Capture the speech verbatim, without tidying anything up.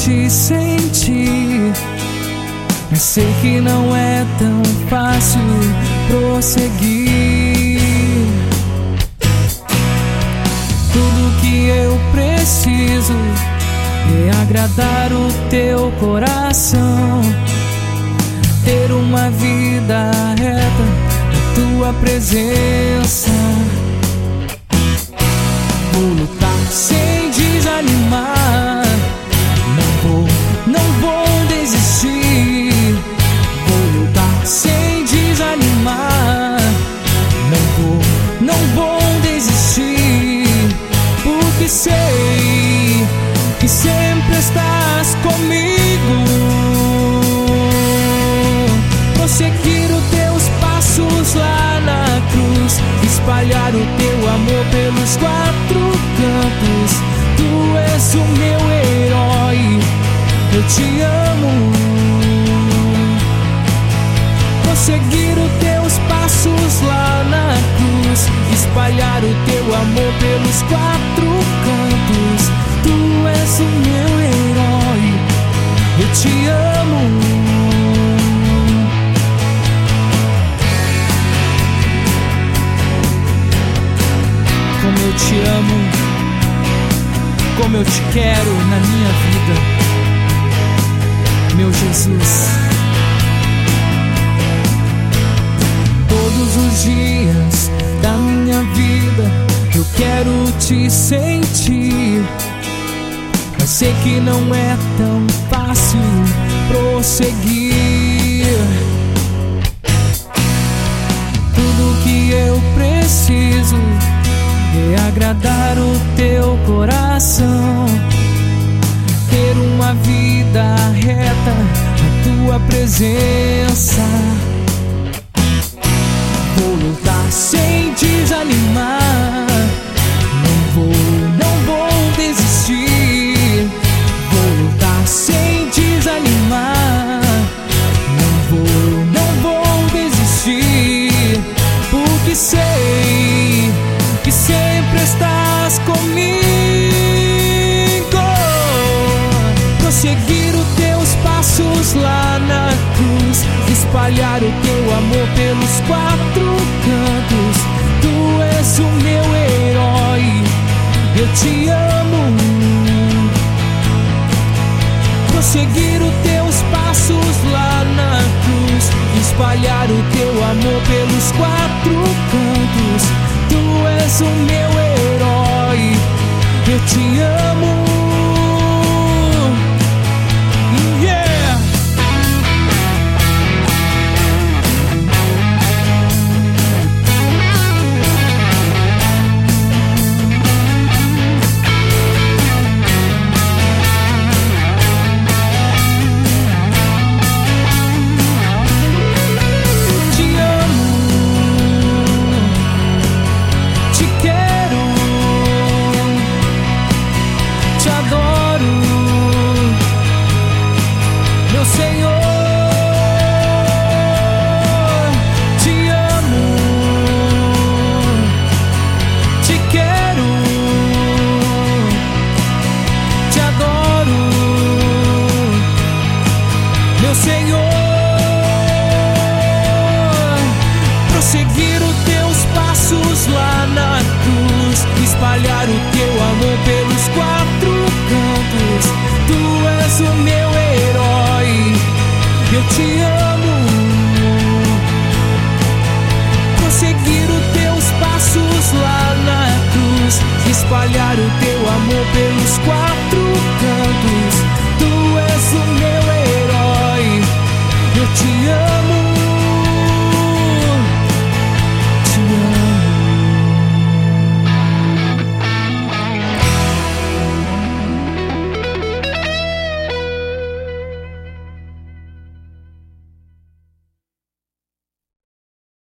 te sentir, mas sei que não é tão fácil prosseguir. Tudo que eu preciso é agradar o teu coração, ter uma vida reta na tua presença. Vou lutar sem desanimar, não vou, não vou desistir. Vou lutar sem desanimar, não vou, não vou desistir, porque sei que sempre estás comigo. Prosseguir os teus passos lá na cruz, espalhar o teu amor pelos quatro cantos. Tu és o meu herói, eu te amo. Prosseguir os teus passos lá na cruz, espalhar o teu amor pelos quatro cantos. Tu és o meu herói, eu te amo. Como eu te amo, como eu te quero na minha vida, meu Jesus. Todos os dias da minha vida eu quero te sentir, mas sei que não é tão fácil prosseguir. Tudo que eu preciso é agradar o teu coração, ter uma vida reta na tua presença. Vou lutar sem desanimar, não vou, não vou desistir. Vou lutar sem desanimar, não vou, não vou desistir, porque sei que sempre estás comigo. Prosseguir os teus passos lá na cruz, espalhar o teu amor pelos quatro cantos. Tu és o meu herói, eu te amo. Prosseguir os teus passos lá na cruz, espalhar o teu amor pelos quatro cantos. Tu és o meu herói, eu te amo. Yeah! Senhor, prosseguir os teus passos lá na cruz, espalhar o teu amor pelos quatro cantos. Tu és o meu herói, eu te amo. Prosseguir os teus passos lá na cruz, espalhar o teu